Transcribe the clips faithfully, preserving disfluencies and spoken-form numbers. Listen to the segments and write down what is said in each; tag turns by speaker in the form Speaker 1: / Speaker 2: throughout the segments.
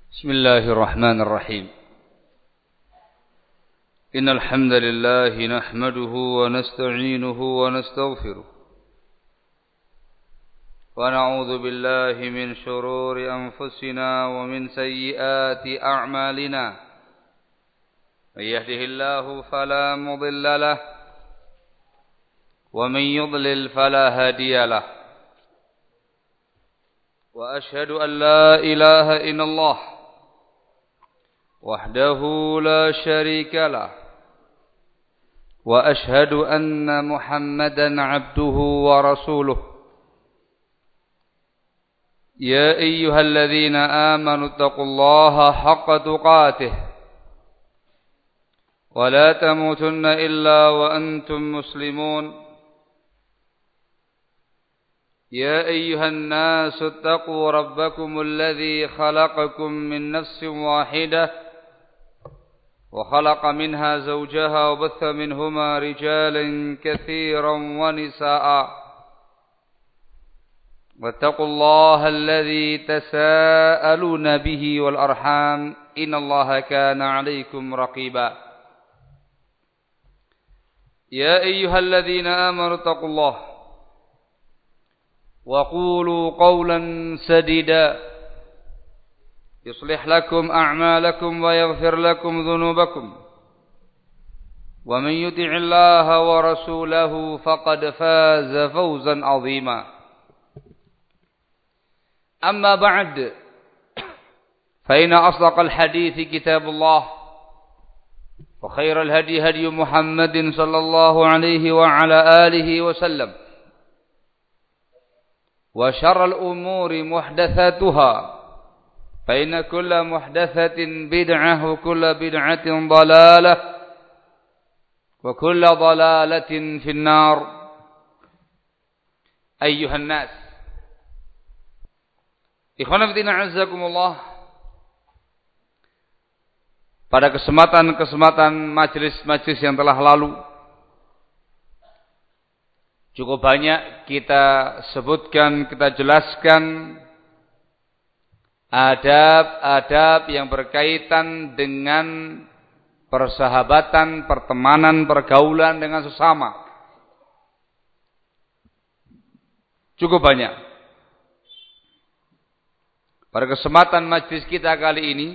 Speaker 1: بسم الله الرحمن الرحيم إن الحمد لله نحمده ونستعينه ونستغفره ونعوذ بالله من شرور أنفسنا ومن سيئات أعمالنا من يهده الله فلا مضل له ومن يضلل فلا هادي له وأشهد أن لا إله إلا الله وحده لا شريك له وأشهد أن محمدا عبده ورسوله يا أيها الذين آمنوا اتقوا الله حق تقاته ولا تموتن إلا وأنتم مسلمون يا أيها الناس اتقوا ربكم الذي خلقكم من نفس واحدة وخلق منها زوجها وبث منهما رجالا كثيرا ونساء واتقوا الله الذي تساءلون به والأرحام إن الله كان عليكم رقيبا يا أيها الذين آمنوا اتقوا الله وقولوا قولا سديدا يصلح لكم أعمالكم ويغفر لكم ذنوبكم ومن يطع الله ورسوله فقد فاز فوزا عظيما أما بعد فإن أصدق الحديث كتاب الله وخير الهدي هدي محمد صلى الله عليه وعلى آله وسلم وشر الأمور محدثاتها فإن كل محدثة بدعة وكل بدعة ضلالة وكل ضلالة في النار أيها الناس Ikhwan fillah azzakumullah. Pada kesempatan-kesempatan majelis-majelis yang telah lalu cukup banyak kita sebutkan, kita jelaskan adab-adab yang berkaitan dengan persahabatan, pertemanan, pergaulan dengan sesama. Cukup banyak. Pada kesempatan majlis kita kali ini,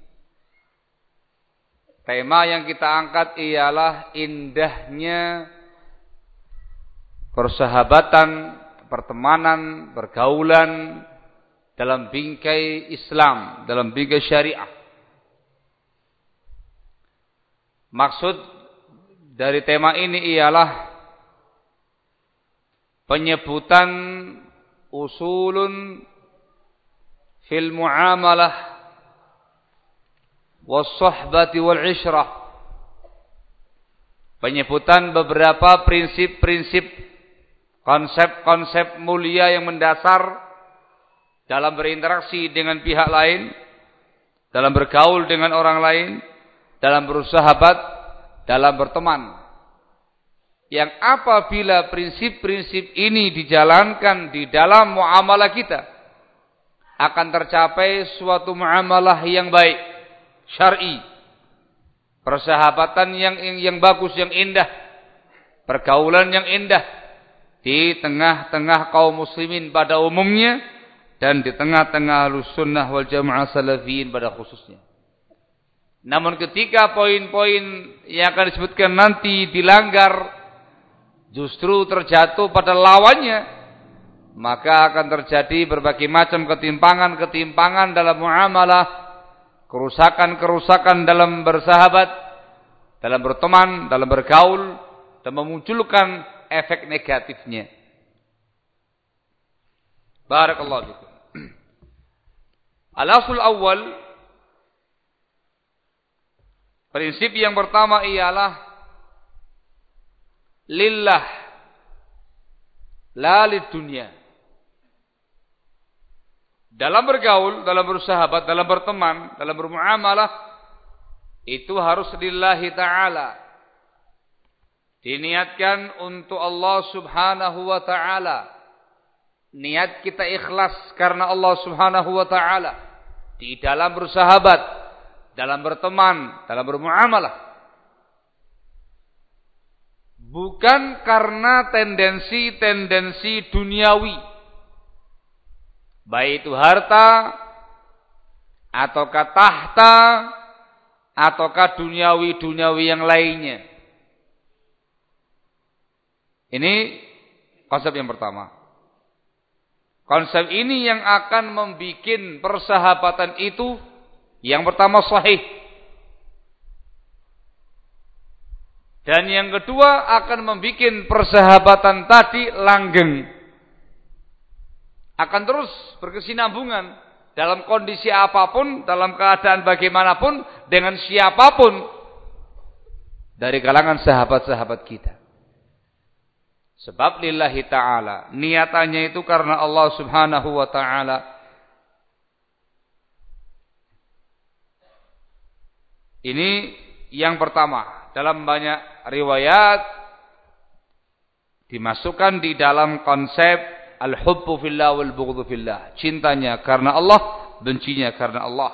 Speaker 1: tema yang kita angkat ialah indahnya persahabatan, pertemanan, pergaulan dalam bingkai Islam, dalam bingkai syariah. Maksud dari tema ini ialah penyebutan usulun fil muamalah was-suhbati wal-'ishrah. Penyebutan beberapa prinsip-prinsip, konsep-konsep mulia yang mendasar dalam berinteraksi dengan pihak lain, dalam bergaul dengan orang lain, dalam bersahabat, dalam berteman. Yang apabila prinsip-prinsip ini dijalankan di dalam muamalah kita, akan tercapai suatu muamalah yang baik, syar'i, persahabatan yang yang bagus, yang indah, pergaulan yang indah di tengah-tengah kaum muslimin pada umumnya dan di tengah-tengah Ahlussunnah wal Jamaah Salafiyin pada khususnya. Namun ketika poin-poin yang akan disebutkan nanti dilanggar, justru terjatuh pada lawannya, maka akan terjadi berbagai macam ketimpangan-ketimpangan dalam muamalah, kerusakan-kerusakan dalam bersahabat, dalam berteman, dalam bergaul, dan memunculkan efek negatifnya. Barakallahu fikum. Al-asul awal, prinsip yang pertama ialah lillah, la lid dunya. Dalam bergaul, dalam bersahabat, dalam berteman, dalam bermuamalah, itu harus lillahi ta'ala. Diniatkan untuk Allah subhanahu wa ta'ala. Niat kita ikhlas karena Allah subhanahu wa ta'ala. di dalam bersahabat, dalam berteman, dalam bermuamalah. Bukan karena tendensi-tendensi duniawi. Baik itu harta, ataukah tahta, ataukah duniawi-duniawi yang lainnya. Ini konsep yang pertama. Konsep ini yang akan membuat persahabatan itu yang pertama sahih. Dan yang kedua akan membuat persahabatan tadi langgeng. Akan terus berkesinambungan dalam kondisi apapun, dalam keadaan bagaimanapun, dengan siapapun dari kalangan sahabat-sahabat kita. Sebab lillahi ta'ala. Niatannya itu karena Allah subhanahu wa ta'ala. Ini yang pertama. Dalam banyak riwayat dimasukkan di dalam konsep al-hubbu fillah wal bughdhu fillah. Cintanya karena Allah, bencinya karena Allah.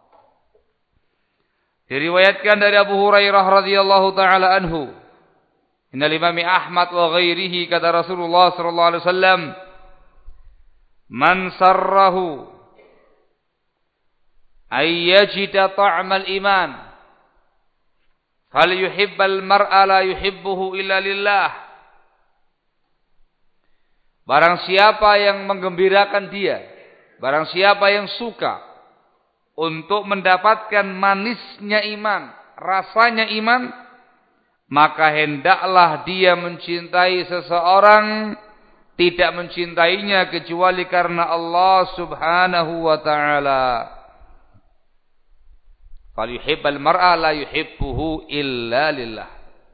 Speaker 1: Diriwayatkan dari Abu Hurairah radhiyallahu taala anhu. Innal Imam Ahmad wa ghairihi kata Rasulullah sallallahu alaihi wasallam, man sarrahu ay yajida ta'mal iman falyuhibbal mar'a la yuhibbuhu illa lillah. Barang siapa yang menggembirakan dia, barang siapa yang suka untuk mendapatkan manisnya iman, rasanya iman, maka hendaklah dia mencintai seseorang, tidak mencintainya kecuali karena Allah subhanahu wa ta'ala. Falyuhibbal mar'a la yuhibbuhu illa lillah.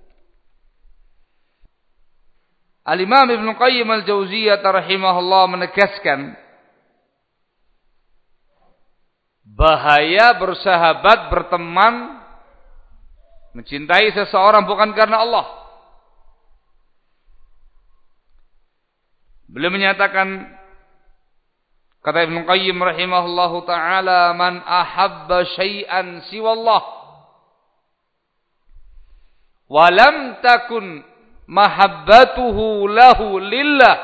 Speaker 1: Al-Imam Ibn Qayyim al-Jauziyah rahimahullah menegaskan bahaya bersahabat, berteman, mencintai seseorang bukan karena Allah. Beliau menyatakan, kata Ibnu Qayyim rahimahullahu taala, man ahabba syai'an siwallah wa lam takun mahabbatuhu lahu lillah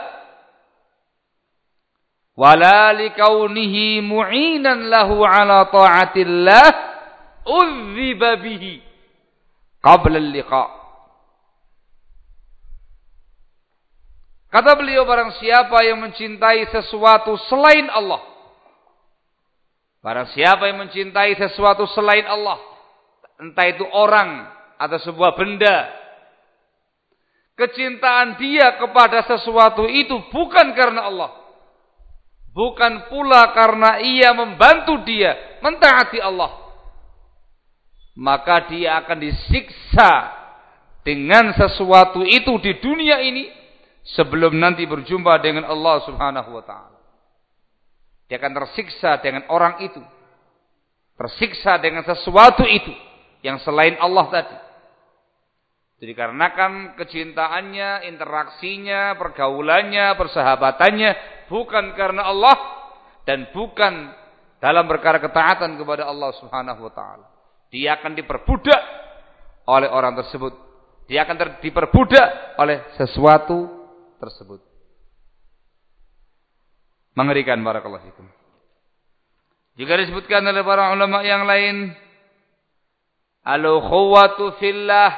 Speaker 1: wala likaunihi mu'inan lahu ala ta'atillah udhiba bihi qabla al-liqa. Kata beliau, barang siapa yang mencintai sesuatu selain Allah, barang siapa yang mencintai sesuatu selain Allah, entah itu orang atau sebuah benda, kecintaan dia kepada sesuatu itu bukan karena Allah, bukan pula karena ia membantu dia mentaati Allah, maka dia akan disiksa dengan sesuatu itu di dunia ini sebelum nanti berjumpa dengan Allah subhanahu wa ta'ala. Dia akan tersiksa dengan orang itu, tersiksa dengan sesuatu itu yang selain Allah tadi. Jadi dikarenakan kecintaannya, interaksinya, pergaulannya, persahabatannya bukan karena Allah dan bukan dalam perkara ketaatan kepada Allah subhanahu wa ta'ala. Dia akan diperbudak oleh orang tersebut. Dia akan ter- diperbudak oleh sesuatu tersebut. Mengerikan, barakallahu fikum. Juga disebutkan oleh para ulama yang lain, al-ukhuwatu fillah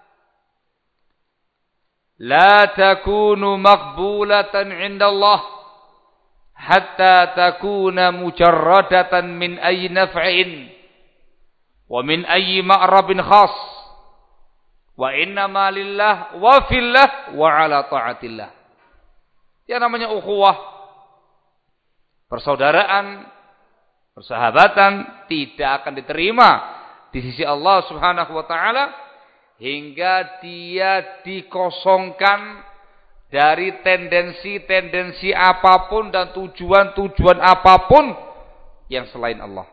Speaker 1: la takunu maqbulatan 'inda Allah hatta takuna mujarradatan min ayyi naf'in wa min ayyi ma'rabin khas wa innama lillah wa fillah wa ala ta'atillah. Yang namanya ukhuwah, persaudaraan, persahabatan tidak akan diterima di sisi Allah subhanahu wa ta'ala hingga dia dikosongkan dari tendensi-tendensi apapun dan tujuan-tujuan apapun yang selain Allah.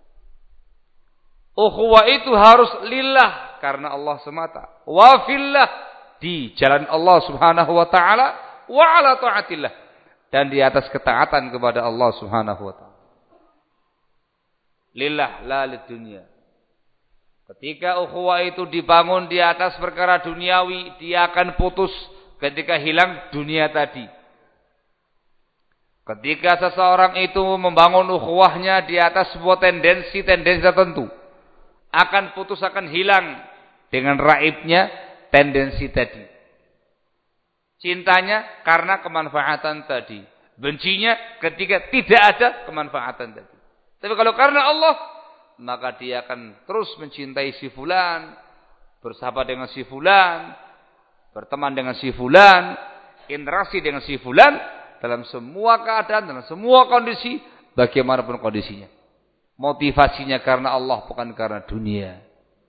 Speaker 1: Ukhuwah itu harus lillah, karena Allah semata. Wa fillah, di jalan Allah subhanahu wa ta'ala. Wa ala ta'atillah, dan di atas ketaatan kepada Allah subhanahu wa ta'ala. lillah la lidunya. Ketika ukhuwah itu dibangun di atas perkara duniawi, dia akan putus ketika hilang dunia tadi. Ketika seseorang itu membangun ukhuwahnya di atas sebuah tendensi-tendensi tertentu, akan putus, akan hilang dengan raibnya tendensi tadi. Cintanya karena kemanfaatan tadi. Bencinya ketika tidak ada kemanfaatan tadi. Tapi kalau karena Allah, maka dia akan terus mencintai si fulan, bersahabat dengan si fulan, berteman dengan si fulan, interaksi dengan si fulan, dalam semua keadaan, dalam semua kondisi, bagaimanapun kondisinya. Motivasinya karena Allah, bukan karena dunia.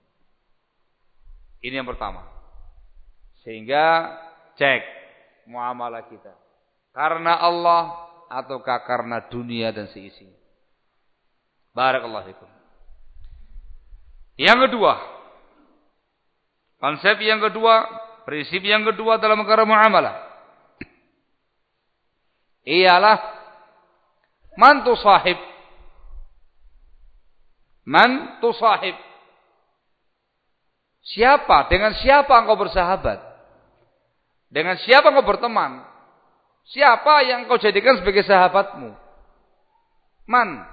Speaker 1: Ini yang pertama. Sehingga cek muamalah kita. Karena Allah ataukah karena dunia dan seisinya. Barakallahu fikum. Yang kedua, konsep yang kedua, prinsip yang kedua dalam perkara muamalah ialah man tusahib. Man tusahib. Siapa? Dengan siapa engkau bersahabat? Dengan siapa engkau berteman? Siapa yang engkau jadikan sebagai sahabatmu? Man.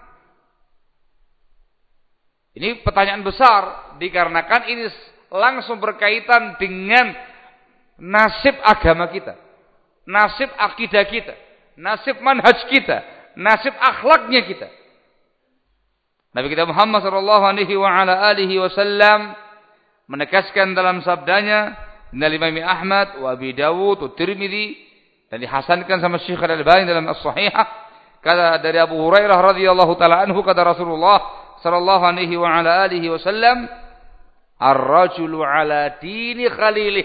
Speaker 1: Ini pertanyaan besar, dikarenakan ini langsung berkaitan dengan nasib agama kita, nasib akidah kita, nasib manhaj kita, nasib akhlaknya kita. Nabi kita Muhammad sallallahu alaihi wa ala alihi wasallam menegaskan dalam sabdanya, dari Imam Ahmad wa Abi Dawud wa Tirmidzi, dan dihasankan sama Syekh Al-Albani dalam As-Sahihah, kata dari Abu Hurairah radhiyallahu taala anhu, kata Rasulullah sallallahu alaihi wa ala alihi wasallam, ar-rajulu ala dini khalilih,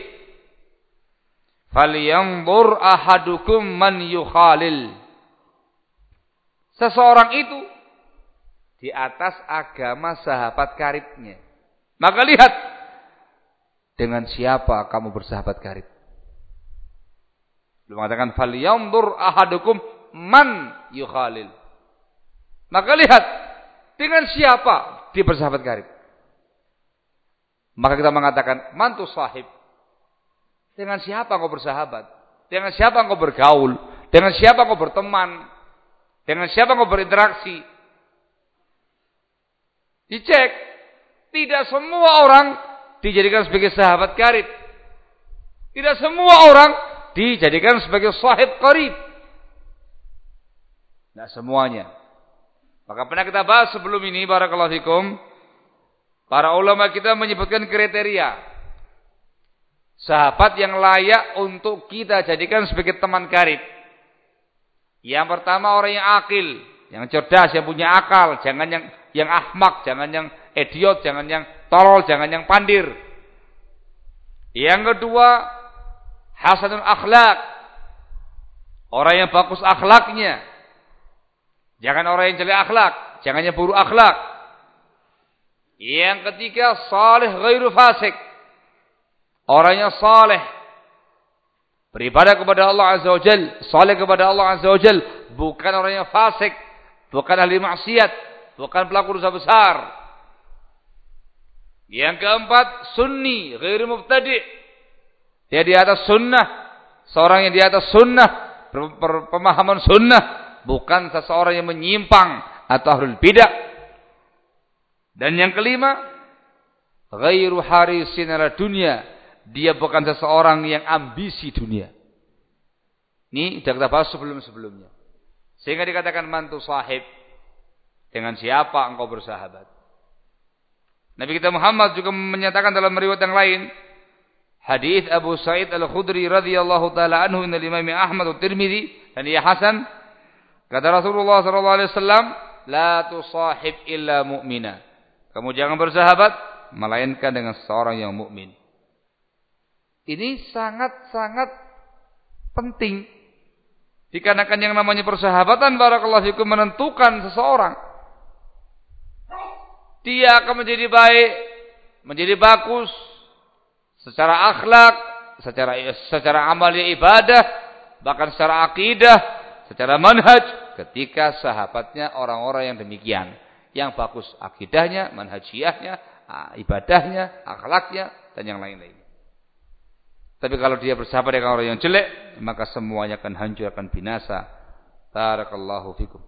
Speaker 1: falyanzur ahadukum man yukhalil. Seseorang itu di atas agama sahabat karibnya. Maka lihat dengan siapa kamu bersahabat karib. Belum mengatakan falyanzur ahadukum man yukhalil. Maka lihat dengan siapa dia bersahabat karib. Maka kita mengatakan man tu sahib. Dengan siapa kau bersahabat? Dengan siapa kau bergaul? Dengan siapa kau berteman? Dengan siapa kau berinteraksi? Dicek. Tidak semua orang dijadikan sebagai sahabat karib. Tidak semua orang dijadikan sebagai sahib qarib. Tidak semuanya. Maka pernah kita bahas sebelum ini, barakallahu fikum, para ulama kita menyebutkan kriteria sahabat yang layak untuk kita jadikan sebagai teman karib. Yang pertama orang yang akil, yang cerdas, yang punya akal, jangan yang yang ahmak, jangan yang idiot, jangan yang tolol, jangan yang pandir. Yang kedua, hasanul akhlak, orang yang bagus akhlaknya. Jangan orang yang jelek akhlak, jangan yang buruk akhlak. Yang ketiga, salih ghairu fasik. Orang yang saleh, beribadah kepada Allah Azza wa Jalla, saleh kepada Allah Azza wa Jalla, bukan orang yang fasik, bukan ahli maksiat, bukan pelaku dosa besar. Yang keempat, sunni ghairu mubtadi'. Dia di atas sunnah, seorang yang di atas sunnah, pemahaman sunnah, bukan seseorang yang menyimpang atau ahlul bidah. Dan yang kelima, ghairu harisin ala dunya. Dia bukan seseorang yang ambisi dunia. Ini sudah kita bahas sebelum-sebelumnya. Sehingga dikatakan mantu sahib. Dengan siapa engkau bersahabat? Nabi kita Muhammad juga menyatakan dalam riwayat yang lain, hadis Abu Sa'id Al-Khudri radhiyallahu taala anhu dari Imam Ahmad dan Tirmidzi, dan dia hasan. Kata Rasulullah sallallahu alaihi wasallam, la tusahib illa mu'mina. Kamu jangan bersahabat melainkan dengan seorang yang mukmin. Ini sangat-sangat penting. Dikarenakan yang namanya persahabatan, barakallahu fikum, menentukan seseorang. Dia akan menjadi baik, menjadi bagus secara akhlak, secara secara amal ibadah, bahkan secara akidah, secara manhaj, ketika sahabatnya orang-orang yang demikian, yang bagus akidahnya, manhajiyahnya, ibadahnya, akhlaknya, dan yang lain-lain. Tapi kalau dia bersahabat dengan orang yang jelek, maka semuanya akan hancur, akan binasa. Barakallahu fikum.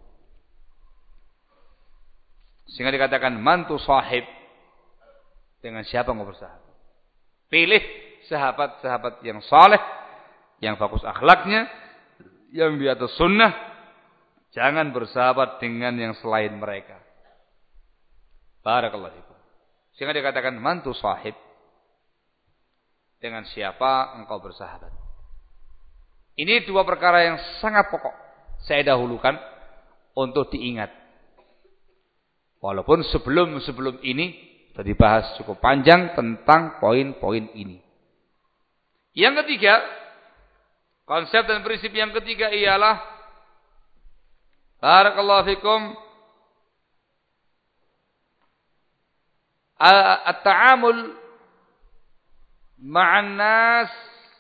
Speaker 1: Sehingga dikatakan mantu sahib. Dengan siapa mau bersahabat? Pilih sahabat-sahabat yang saleh, yang bagus akhlaknya, yang di atas sunnah. Jangan bersahabat dengan yang selain mereka. Barakallahu fikum. Sehingga dikatakan mantu sahib. Dengan siapa engkau bersahabat. Ini dua perkara yang sangat pokok. Saya dahulukan untuk diingat. Walaupun sebelum-sebelum ini sudah dibahas cukup panjang tentang poin-poin ini. Yang ketiga, konsep dan prinsip yang ketiga ialah barakallahu fikum at-ta'amul ma'an nas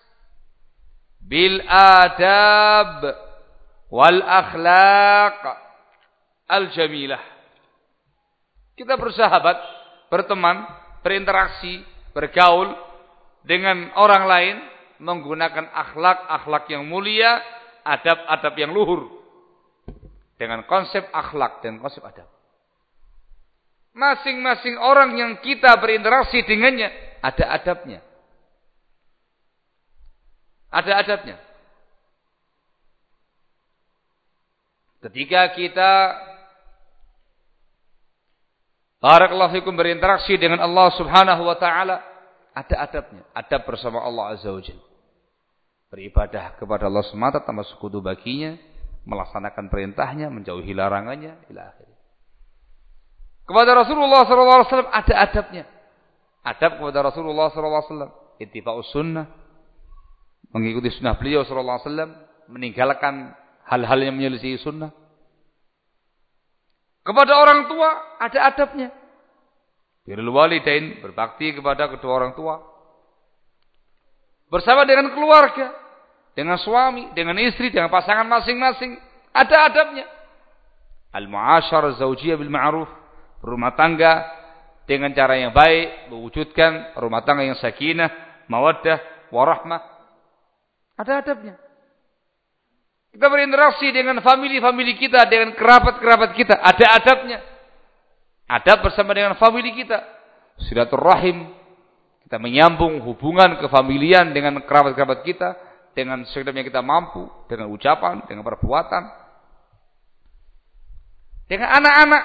Speaker 1: bil adab wal akhlaq al jamilah. Kita bersahabat, berteman, berinteraksi, bergaul dengan orang lain menggunakan akhlak-akhlak yang mulia, adab-adab yang luhur. Dengan konsep akhlak dan konsep adab. Masing-masing orang yang kita berinteraksi dengannya ada adabnya. Ada adabnya. Ketika kita barakallahu fikum berinteraksi dengan Allah Subhanahu wa taala, ada adabnya. Adab bersama Allah Azza wa Jalla. Beribadah kepada Allah semata tanpa sekutu baginya, melaksanakan perintahnya, menjauhi larangannya, ila akhir. Kepada Rasulullah sallallahu alaihi wasallam ada adabnya. Adab kepada Rasulullah sallallahu alaihi wasallam, ittiba'us sunnah, mengikuti sunnah beliau sallallahu alaihi wasallam, meninggalkan hal-hal yang menyelisih sunnah. Kepada orang tua ada adabnya. Birrul walidain, berbakti kepada kedua orang tua. Bersama dengan keluarga, dengan suami, dengan istri, dengan pasangan masing-masing, ada adabnya. Al-mu'asyarah zaujiyah bil ma'ruf, berumah tangga dengan cara yang baik, mewujudkan rumah tangga yang sakinah, mawaddah, warahmah. Ada adabnya. Kita berinteraksi dengan famili-famili kita, dengan kerabat-kerabat kita, ada adabnya. Adab bersama dengan famili kita, silaturrahim, kita menyambung hubungan kefamilian dengan kerabat-kerabat kita, dengan sekiranya kita mampu, dengan ucapan, dengan perbuatan, dengan anak-anak,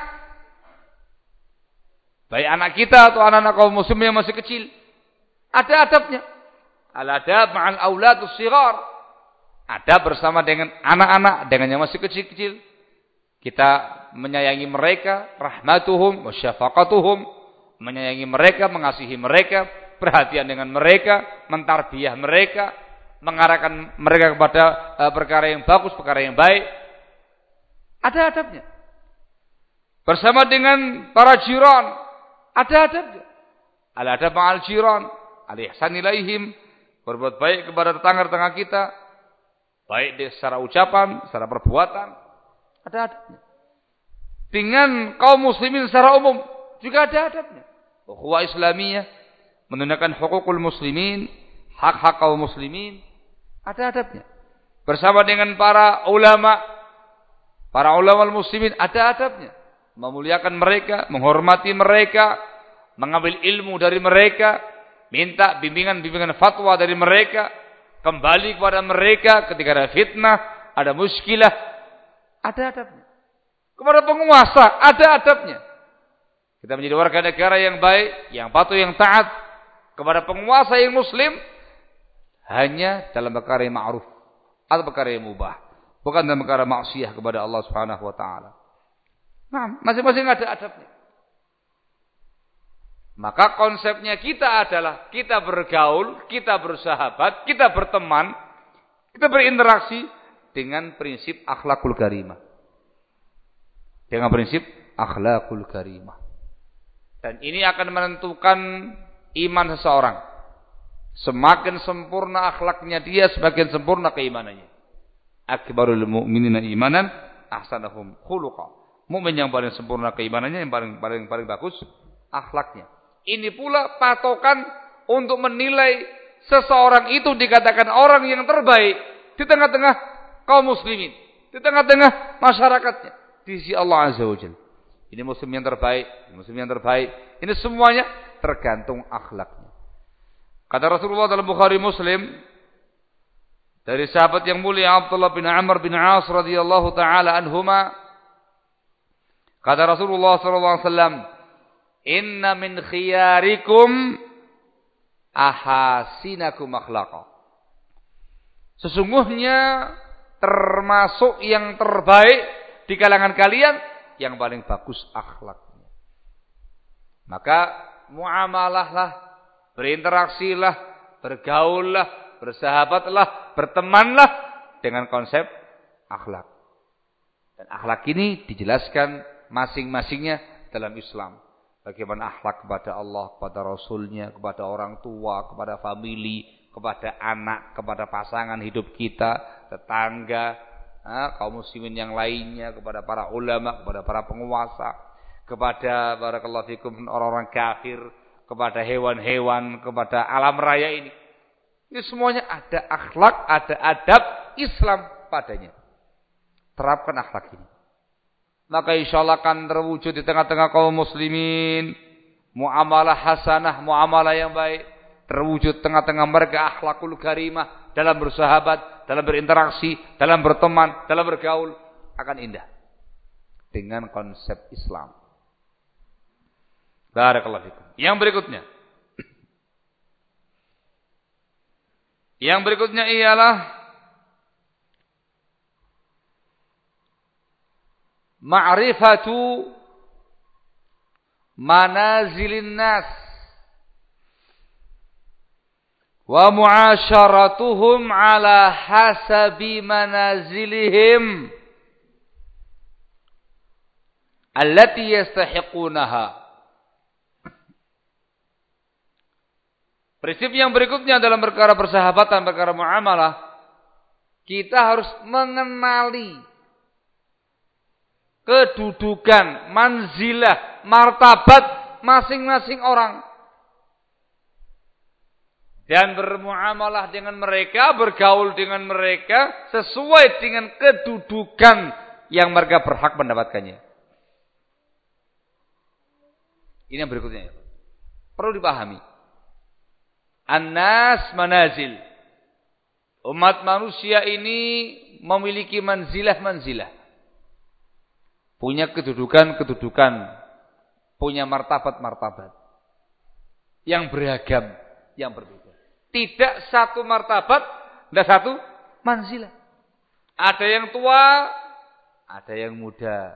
Speaker 1: baik anak kita atau anak-anak kaum muslim yang masih kecil, ada adabnya. Al-adab ma'al auladus shighar. Adab bersama dengan anak-anak, dengan yang masih kecil-kecil. Kita menyayangi mereka, rahmatuhum wa syafaqatuhum, menyayangi mereka, mengasihi mereka, perhatian dengan mereka, mentarbiyah mereka, mengarahkan mereka kepada uh, perkara yang bagus, perkara yang baik. Ada adabnya. Bersama dengan para jiran, ada adabnya. Al-adab ma'al jiran, al-ihsan ilaihim, berbuat baik kepada tetangga-tetangga kita, baik secara ucapan, secara perbuatan, ada adabnya. Dengan kaum muslimin secara umum juga ada adabnya. Ukhuwah Islamiyah, menunaikan hukukul muslimin, hak-hak kaum muslimin, ada adabnya. Bersama dengan para ulama, para ulama muslimin, ada adabnya. Memuliakan mereka, menghormati mereka, mengambil ilmu dari mereka, minta bimbingan-bimbingan fatwa dari mereka, kembali kepada mereka ketika ada fitnah, ada muskilah, ada adabnya. Kepada penguasa, ada adabnya. Kita menjadi warga negara yang baik, yang patuh, yang taat kepada penguasa yang muslim, hanya dalam perkara yang ma'ruf atau perkara yang mubah, bukan dalam perkara maksiyah kepada Allah Subhanahu wa taala. Nah, masing-masing ada adabnya. Maka konsepnya kita adalah kita bergaul, kita bersahabat, kita berteman, kita berinteraksi dengan prinsip akhlakul karimah. Dengan prinsip akhlakul karimah. Dan ini akan menentukan iman seseorang. Semakin sempurna akhlaknya dia, semakin sempurna keimanannya. Akbarul mu'minina imanan ahsanahum khuluqa. Mukmin yang paling sempurna keimanannya, yang paling paling paling bagus akhlaknya. Ini pula patokan untuk menilai seseorang itu dikatakan orang yang terbaik di tengah-tengah kaum muslimin, di tengah-tengah masyarakatnya di sisi Allah Azza wa Jalla. Ini muslim yang terbaik, muslim yang terbaik. Ini semuanya tergantung akhlaknya. Kata Rasulullah dalam Bukhari Muslim dari sahabat yang mulia Abdullah bin Amr bin As radhiyallahu taala anhuma, kata Rasulullah sallallahu alaihi wasallam, "Inna min khiyarikum ahasinakum akhlaqa." Sesungguhnya termasuk yang terbaik di kalangan kalian yang paling bagus akhlaknya. Maka muamalahlah, berinteraksilah, bergaullah, bersahabatlah, bertemanlah dengan konsep akhlak. Dan akhlak ini dijelaskan masing-masingnya dalam Islam. Bagaimana akhlak kepada Allah, kepada Rasulnya, kepada orang tua, kepada famili, kepada anak, kepada pasangan hidup kita, tetangga, kaum muslimin yang lainnya, kepada para ulama, kepada para penguasa, kepada barakallahu fikum orang-orang kafir, kepada hewan-hewan, kepada alam raya ini. Ini semuanya ada akhlak, ada adab Islam padanya. Terapkan akhlak ini. Maka insyaallah akan terwujud di tengah-tengah kaum muslimin muamalah hasanah, muamalah yang baik, terwujud tengah-tengah mereka akhlakul karimah dalam bersahabat, dalam berinteraksi, dalam berteman, dalam bergaul akan indah dengan konsep Islam. Barakallahu fikum. Yang berikutnya. Yang berikutnya ialah ma'rifatu manazilin nas wa mu'asyaratuhum ala hasabi manazilihim allati yastahiqunaha. Prinsip yang berikutnya dalam perkara persahabatan, perkara muamalah, kita harus mengenali kedudukan, manzilah, martabat masing-masing orang. Dan bermuamalah dengan mereka, bergaul dengan mereka sesuai dengan kedudukan yang mereka berhak mendapatkannya. Ini yang berikutnya. Perlu dipahami. An-nas manazil. Umat manusia ini memiliki manzilah-manzilah. Punya kedudukan-kedudukan. Punya martabat-martabat. Yang beragam, yang berbeda. Tidak satu martabat, tidak satu manzilah. Ada yang tua, ada yang muda.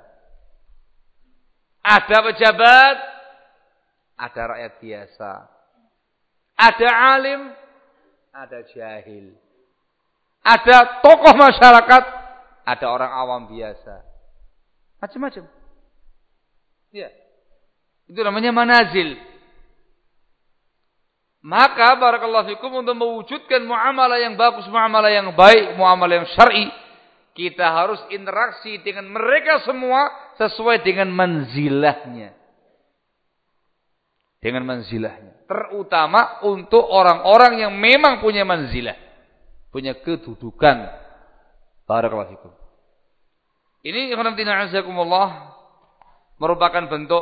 Speaker 1: Ada pejabat, ada rakyat biasa. Ada alim, ada jahil. Ada tokoh masyarakat, ada orang awam biasa. Macam-macam. Ya. Itu namanya manazil. Maka barakallahu fikum untuk mewujudkan muamalah yang bagus, muamalah yang baik, muamalah yang syar'i, kita harus interaksi dengan mereka semua sesuai dengan manzilahnya. Dengan manzilahnya. Terutama untuk orang-orang yang memang punya manzilah. Punya kedudukan. Barakallahu fikum. Ini khonamtina azakumullah merupakan bentuk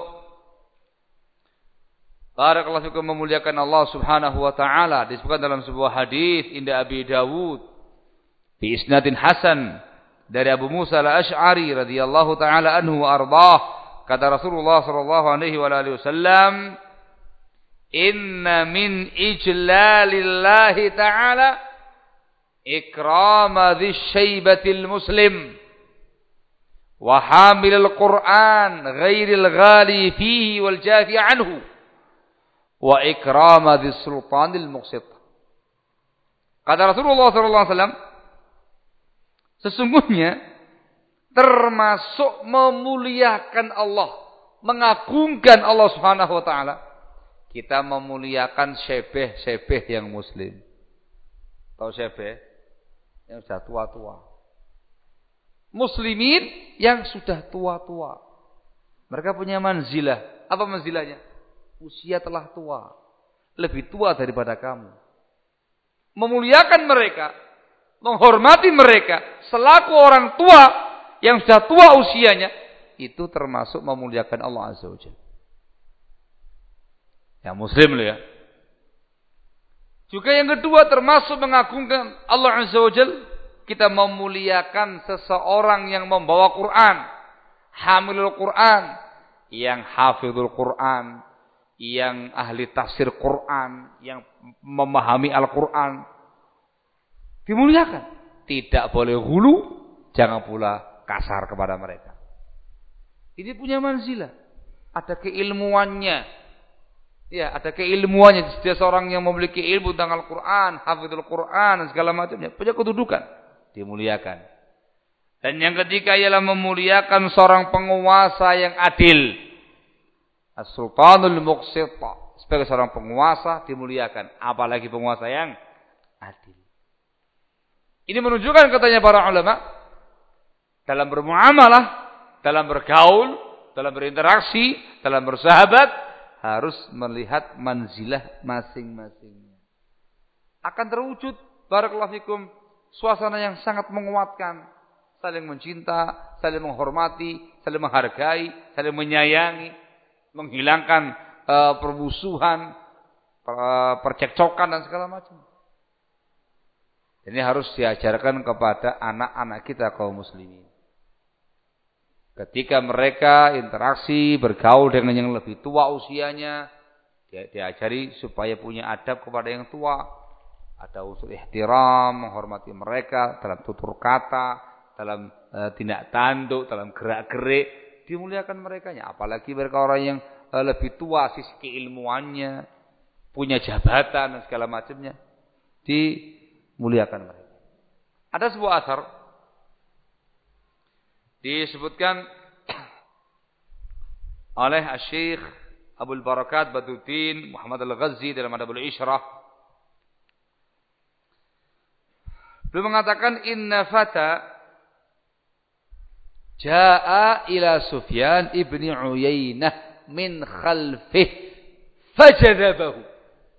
Speaker 1: barakallahu fikum memuliakan Allah Subhanahu wa taala. Disebutkan dalam sebuah hadis inda Abi Dawud bi isnadin hasan dari Abu Musa al-Asy'ari radhiyallahu taala anhu wa ardhah. Kata Rasulullah sallallahu alaihi wa alihi wasallam, inna min ijlalillahi ta'ala ikrama dhis syaibatil muslim wa hamilil Qur'an ghairil ghali fihi wal jafi anhu wa ikrama dhis sultanil muqsit. Kata Rasulullah sallallahu alaihi wasallam, sesungguhnya termasuk memuliakan Allah, mengagungkan Allah Subhanahu wa taala, kita memuliakan syebeh-syebeh yang muslim. Tahu syebeh? Yang sudah tua-tua. Muslimin yang sudah tua-tua. Mereka punya manzilah. Apa manzilahnya? Usia telah tua. Lebih tua daripada kamu. Memuliakan mereka. Menghormati mereka. Selaku orang tua yang sudah tua usianya. Itu termasuk memuliakan Allah Azza wa Jalla. Yang muslim loh ya. Juga yang kedua termasuk mengagungkan Allah Azza wa Jalla. Kita memuliakan seseorang yang membawa Quran. Hamilul Quran. Yang hafizul Quran. Yang ahli tafsir Quran. Yang memahami Al-Quran. Dimuliakan. Tidak boleh hulu. Jangan pula kasar kepada mereka. Ini punya manzilah. Ada keilmuannya. Ya, ada keilmuannya. Dia seorang yang memiliki ilmu tentang Al-Quran, hafizul Quran, dan segala macamnya. Punya kedudukan. Dimuliakan. Dan yang ketiga ialah memuliakan seorang penguasa yang adil. As-Sultanul Muqsit. Sebagai seorang penguasa dimuliakan. Apalagi penguasa yang adil. Ini menunjukkan katanya para ulama. Dalam bermuamalah, dalam bergaul, dalam berinteraksi, dalam bersahabat. Harus melihat manzilah masing-masingnya. Akan terwujud barakallahu fikum suasana yang sangat menguatkan, saling mencinta, saling menghormati, saling menghargai, saling menyayangi, menghilangkan uh, permusuhan, uh, percekcokan dan segala macam. Ini harus diajarkan kepada anak-anak kita kaum muslimin. Ketika mereka interaksi, bergaul dengan yang lebih tua usianya, dia diajari supaya punya adab kepada yang tua. Ada unsur ihtiram, menghormati mereka dalam tutur kata, dalam e, tindak tanduk, dalam gerak-gerik, dimuliakan mereka. Apalagi mereka orang yang e, lebih tua, sisi keilmuannya, punya jabatan dan segala macamnya, dimuliakan mereka. Ada sebuah asar disebutkan oleh Syekh Abdul Barakat Badruddin Muhammad Al-Ghazzi dalam Adabul Isyrah. Beliau mengatakan inna fata jaa ila Sufyan ibni Uyainah min khalfih fajadabahu.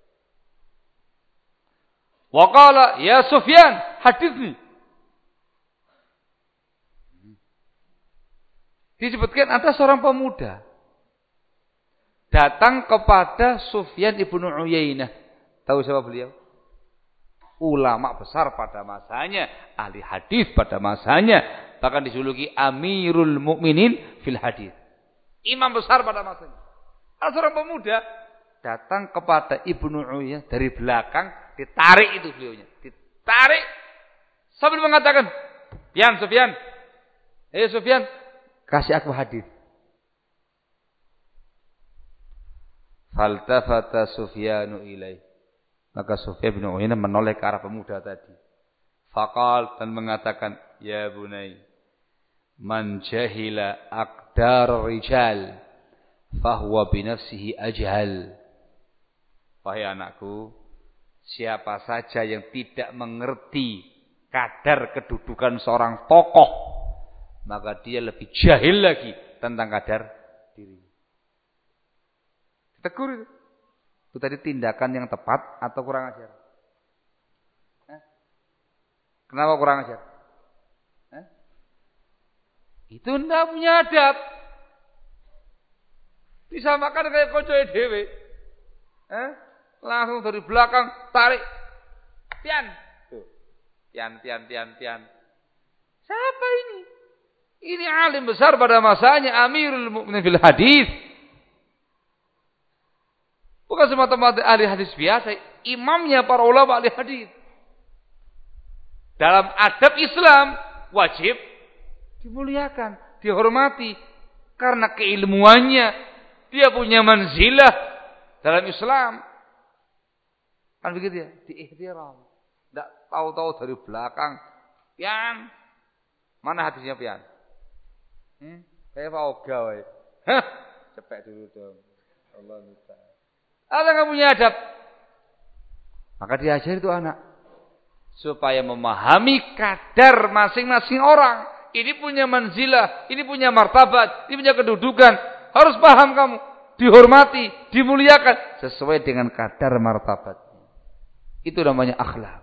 Speaker 1: Wa qala ya Sufyan hadithni. Disebutkan ada seorang pemuda datang kepada Sufyan ibnu Uyainah. Tahu siapa beliau? Ulama besar pada masanya, ahli hadis pada masanya, bahkan dijuluki Amirul Mukminin fil hadis. Imam besar pada masanya. Ada seorang pemuda datang kepada Ibnu Uyainah dari belakang, ditarik itu beliaunya, ditarik sambil mengatakan, "Sufyan, Sufyan. Eh Sufyan, kasih aku hadis." Faltafata Sufyanu ilaih. Maka Sufyan bin Uyainah menoleh ke arah pemuda tadi. Faqal, dan mengatakan, "Ya bunai, man jahila aqdar rijal, fahuwa binafsihi ajhal." Wahai anakku, siapa saja yang tidak mengerti kadar kedudukan seorang tokoh, maka dia lebih jahil lagi tentang kadar diri. Tegur itu. Itu tadi tindakan yang tepat atau kurang ajar? Hah? Kenapa kurang ajar? Hah? Itu tidak punya adab. Disamakan kayak koncoe dhewe. Hah? Langsung dari belakang tarik. Pian. Tuh. Pian, pian, pian, pian. Siapa ini? Ini alim besar pada masanya, Amirul Mukminin fil hadis. Bukan semata-mata ahli hadis biasa, imamnya para ulama ahli hadis. Dalam adab Islam wajib dimuliakan, dihormati karena keilmuannya, dia punya manzilah dalam Islam. Kan begitu ya, diihtiram. Enggak tahu-tahu dari belakang, pian. Mana hadisnya pian? Hmm? Saya oga wae. Hah, cepet dulu dong. Allah musta'an. Ada enggak punya adab? Maka diajar itu anak supaya memahami kadar masing-masing orang. Ini punya manzilah, ini punya martabat, ini punya kedudukan. harus paham kamu, dihormati, dimuliakan sesuai dengan kadar martabatnya. Itu namanya akhlak.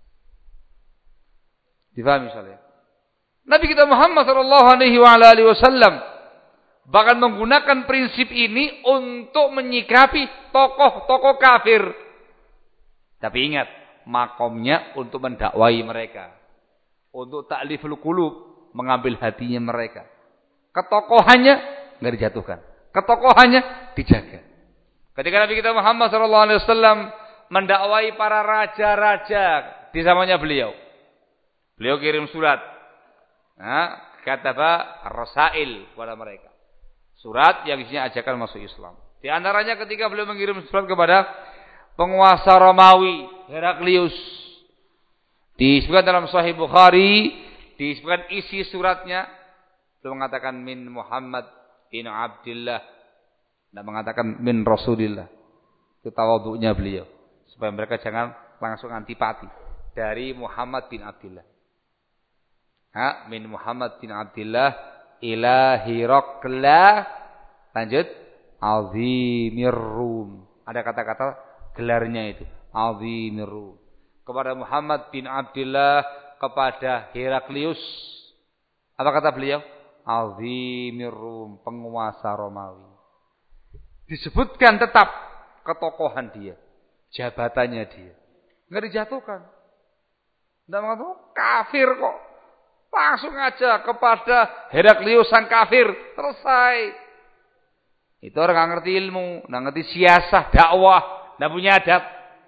Speaker 1: Difahami misalnya. Nabi kita Muhammad sallallahu alaihi wasallam bahkan menggunakan prinsip ini untuk menyikapi tokoh-tokoh kafir. Tapi ingat, makomnya untuk mendakwai mereka, untuk ta'liful qulub, mengambil hatinya mereka. Ketokohannya enggak dijatuhkan, ketokohannya dijaga. Ketika Nabi kita Muhammad sallallahu alaihi wasallam mendakwai para raja-raja di zamannya beliau, beliau kirim surat, nah, kataba rasail kepada mereka, surat yang isinya ajakan masuk Islam. Di antaranya ketika beliau mengirim surat kepada penguasa Romawi Heraklius, disebutkan dalam Sahih Bukhari, disebutkan isi suratnya, beliau mengatakan min Muhammad bin Abdullah, tidak mengatakan min Rasulillah. Itu tawadhu'nya beliau, supaya mereka jangan langsung antipati. Dari Muhammad bin Abdullah, ha, min Muhammad bin Abdullah ila Hirakla, lanjut, azimir Rum. Ada kata-kata gelarnya itu, azimir Rum. Kepada Muhammad bin Abdullah, kepada Heraklius, apa kata beliau? Azimir Rum, penguasa Romawi. Disebutkan tetap ketokohan dia, jabatannya dia, enggak dijatuhkan. Tidak mengatakan kafir kok, langsung aja kepada Heraklius sang kafir, selesai. Itu orang nggak ngerti ilmu, nggak ngerti siasah, dakwah, nggak punya adab.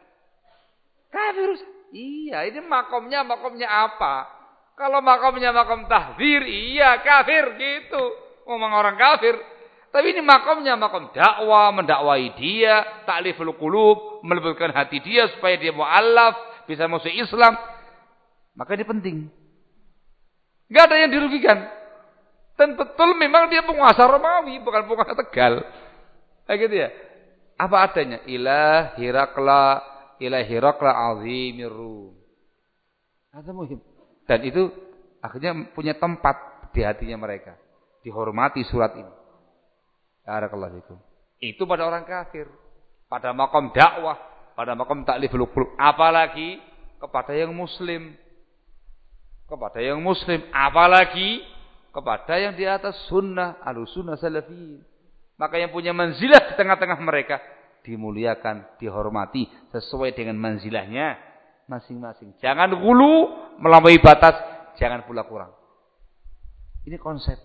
Speaker 1: Kafir. Iya, ini makomnya makomnya apa? Kalau makomnya makom tahdzir, iya kafir gitu. Ngomong orang kafir. Tapi ini makomnya makom dakwah, mendakwai dia, ta'liful qulub, melembutkan hati dia supaya dia mu'allaf, bisa masuk Islam. Maka ini penting. Enggak ada yang dirugikan. Dan betul memang dia penguasa Romawi, bukan penguasa Tegal. Kayak gitu ya. Apa adanya? Ila Hirakla, ila Hirakla azimir Rum. Ada muhim. Dan itu akhirnya punya tempat di hatinya mereka. Dihormati surat ini. Barakallahu fikum. Itu pada orang kafir, pada makom dakwah, pada makom ta'liful qulub, apalagi kepada yang muslim. Kepada yang muslim, apalagi kepada yang di atas sunnah, ahlussunnah salafiyin. Maka yang punya manzilah di tengah-tengah mereka dimuliakan, dihormati sesuai dengan manzilahnya masing-masing. Jangan ghulu, melampaui batas, jangan pula kurang. Ini konsep.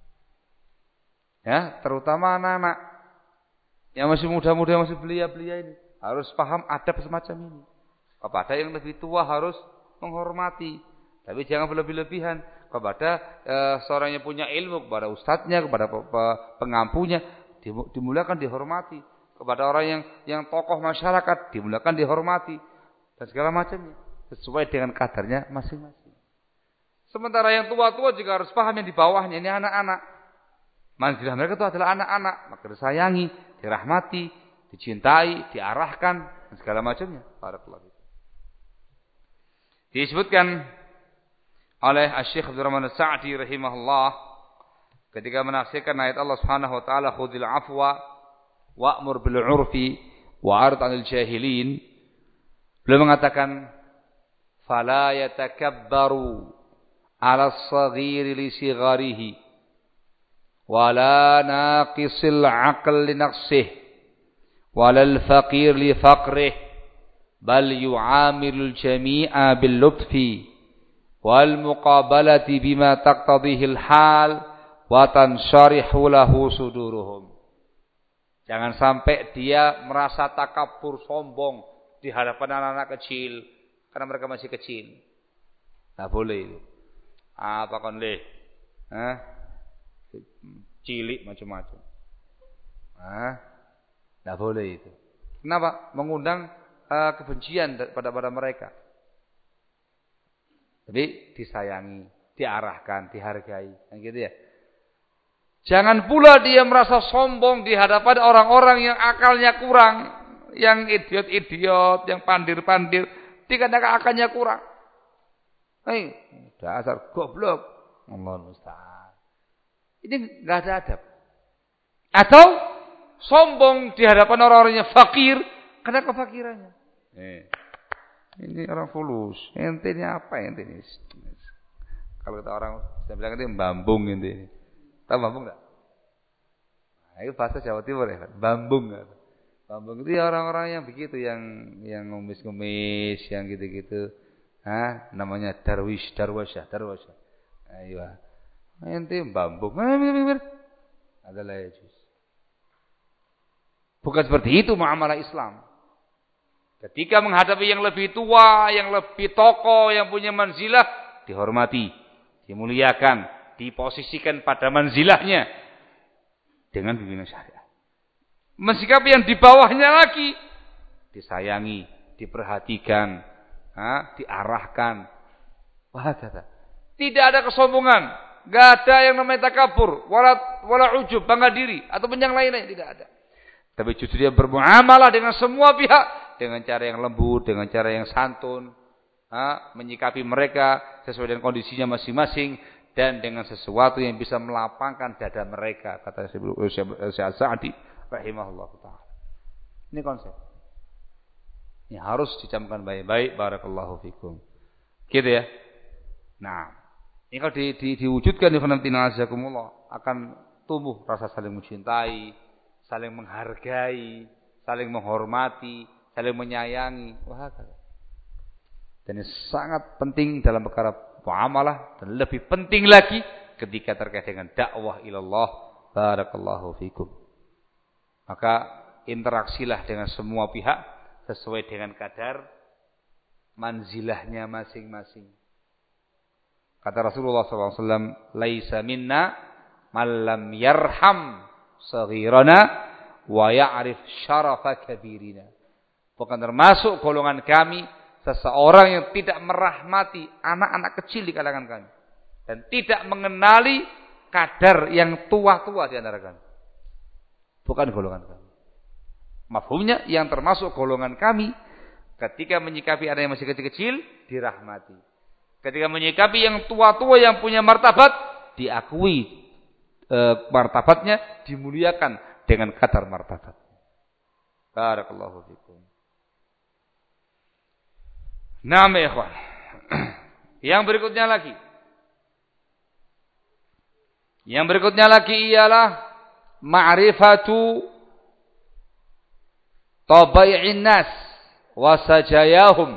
Speaker 1: Ya, terutama anak-anak yang masih muda-muda, yang masih belia-belia ini harus paham adab semacam ini. Kepada yang lebih tua harus menghormati, tapi jangan berlebih-lebihan. Kepada e, seorang yang punya ilmu, kepada ustadznya, kepada pengampunya, dimuliakan, dihormati. Kepada orang yang yang tokoh masyarakat, dimuliakan, dihormati, dan segala macamnya sesuai dengan kadarnya masing-masing. Sementara yang tua-tua juga harus paham yang di bawahnya, ini anak-anak. Manzilah mereka itu adalah anak-anak, maka disayangi, dirahmati, dicintai, diarahkan, dan segala macamnya. Barakallahu fikum. Disebutkan oleh Asy-Syaikh Abdul Rahman As-Sa'di rahimahullah ketika menafsirkan ayat Allah Subhanahu wa taala, khudhil afwa wa'mur bil 'urfi wa'rid 'anil jahilin. Beliau mengatakan, fala yatakabbaru 'ala as-saghiri li sigharihi wala naqisil aql li naqsih walal faqir li faqrih bal yu'amilul jami'a bil lutfi wal muqabalati bima taqtadihil hal wa tansharihu lahu suduruhum. Jangan sampai dia merasa takabur, sombong di hadapan anak-anak kecil karena mereka masih kecil. Enggak boleh itu. Apa kon le? Hah? Cilik macam-macam. Ah, tidak boleh itu. Kenapa? Mengundang uh, kebencian pada pada mereka. Tapi disayangi, diarahkan, dihargai, gitu ya. Jangan pula dia merasa sombong di hadapan orang-orang yang akalnya kurang, yang idiot-idiot, yang pandir-pandir, dikarenakan akalnya kurang. Hei, dasar goblok. Allah musta'an. Ini enggak ada adab. Atau sombong di hadapan orang-orang yang fakir karena kefakirannya. Eh, ini orang fulus. Ente ini apa ente ini? Kalau kata orang, saya bilang itu bambung ente. Tahu bambung enggak? Nah, itu bahasa Jawa Timur ya, bambung. Bambung itu ya orang-orang yang begitu, yang yang ngemis-ngemis, yang gitu-gitu. Hah? Namanya darwish, darwasya, darwasya. Ayo. Ente bambung. Adalah ya juz. Bukan seperti itu muamalah Islam. Ketika menghadapi yang lebih tua, yang lebih tokoh, yang punya manzilah, dihormati, dimuliakan, diposisikan pada manzilahnya dengan bimbingan syariat. Mensikapi yang di bawahnya lagi, disayangi, diperhatikan, ha, diarahkan. Wah, kata. Tidak ada kesombongan, enggak ada yang namanya takabur, wala wala ujub, bangga diri ataupun yang lain-lain, tidak ada. Tapi justru dia bermuamalah dengan semua pihak dengan cara yang lembut, dengan cara yang santun, ha, menyikapi mereka sesuai dengan kondisinya masing-masing dan dengan sesuatu yang bisa melapangkan dada mereka, kata Syekh Sa'di rahimahullah taala. Ini konsep. Ini harus dicamkan baik-baik, barakallahu fikum. Gitu ya. Nah, ini kalau di, di, diwujudkan di fanatina azakumullah akan tumbuh rasa saling mencintai, saling menghargai, saling menghormati, saling menyayangi. Wah, dan ini sangat penting dalam perkara muamalah dan lebih penting lagi ketika terkait dengan dakwah ilallah. Barakallahu fikum. Maka interaksilah dengan semua pihak sesuai dengan kadar manzilahnya masing-masing. Kata Rasulullah sallallahu alaihi wasallam, "Laisa minna man lam yarham saghirana wa ya'rif syarafa kabirina." Bukan termasuk golongan kami seseorang yang tidak merahmati anak-anak kecil di kalangan kami dan tidak mengenali kadar yang tua-tua di antara kami. Bukan golongan kami. Mafhumnya yang termasuk golongan kami ketika menyikapi anak yang masih kecil-kecil dirahmati. Ketika menyikapi yang tua-tua yang punya martabat diakui e, martabatnya, dimuliakan dengan kadar martabat. Barakallahu fikum. Naam ya ikhwan. Yang berikutnya lagi. Yang berikutnya lagi ialah ma'rifatu tabai'in nas wa sajayahum.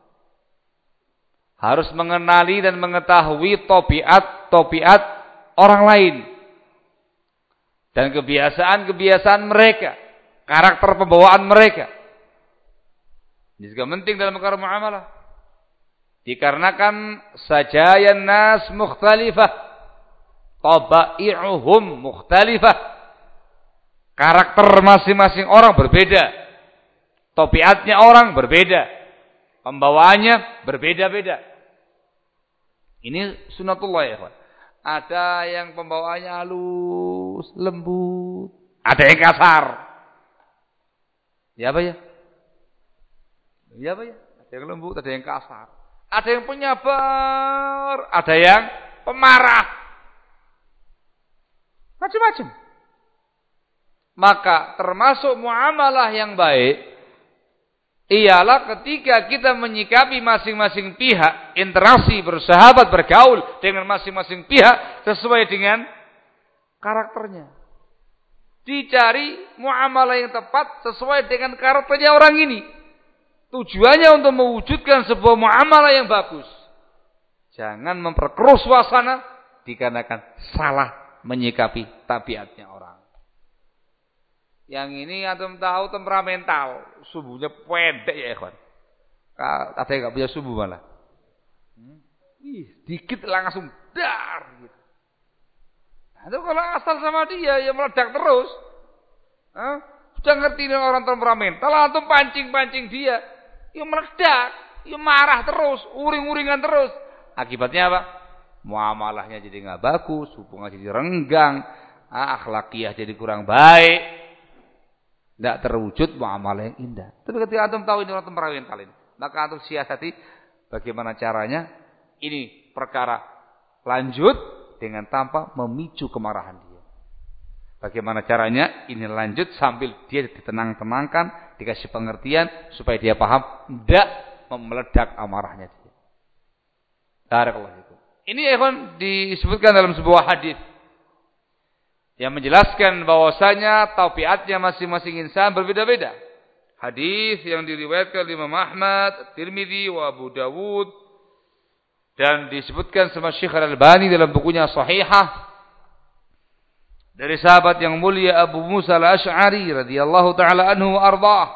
Speaker 1: Harus mengenali dan mengetahui tabiat-tabiat orang lain dan kebiasaan-kebiasaan mereka, karakter pembawaan mereka. Ini juga penting dalam perkara muamalah. Dikarenakan sajayan nas mukhtalifah, tabai'uhum mukhtalifah. Karakter masing-masing orang berbeda. Tabiatnya orang berbeda. Pembawaannya berbeda-beda. Ini sunatullah ya, kawan. Ada yang pembawaannya halus, lembut, ada yang kasar. Ya apa ya? Ya apa ya? Ada yang lembut, ada yang kasar. Ada yang penyabar, ada yang pemarah. Macam-macam. Maka termasuk muamalah yang baik ialah ketika kita menyikapi masing-masing pihak, interaksi, bersahabat, bergaul dengan masing-masing pihak sesuai dengan karakternya. Dicari muamalah yang tepat sesuai dengan karakternya orang ini. Tujuannya untuk mewujudkan sebuah muamalah yang bagus. Jangan memperkeruh suasana dikarenakan salah menyikapi tabiatnya orang. Yang ini antum tahu temperamental, subuhnya pendek ya ikhwan. Ada yang enggak punya subuh malah. Hmm? Ih, dikit langsung dar gitu. Nah, itu kalau asal sama dia ya meledak terus. Hah? Sudah ngerti dengan orang temperamental, antum pancing-pancing dia, ya meledak, ya marah terus, uring-uringan terus. Akibatnya apa? Muamalahnya jadi enggak bagus, hubungan jadi renggang, akhlakiyah jadi kurang baik. Tidak terwujud muamalah yang indah. Tapi ketika antum tahu ini orang temperamental ini, maka antum siasati bagaimana caranya ini perkara lanjut dengan tanpa memicu kemarahan dia. Bagaimana caranya? Ini lanjut sambil dia ditenang-tenangkan, dikasih pengertian supaya dia paham, tidak meledak amarahnya dia. Barakallahu fikum. Ini ikhwan disebutkan dalam sebuah hadis yang menjelaskan bahwasanya tabiatnya masing-masing insan berbeda-beda. Hadis yang diriwayatkan oleh Imam Ahmad, Tirmidzi, wa Abu Dawud dan disebutkan sama Syekh Al-Albani dalam bukunya Shahihah dari sahabat yang mulia Abu Musa Al-Asy'ari radhiyallahu taala anhu wa ardhah.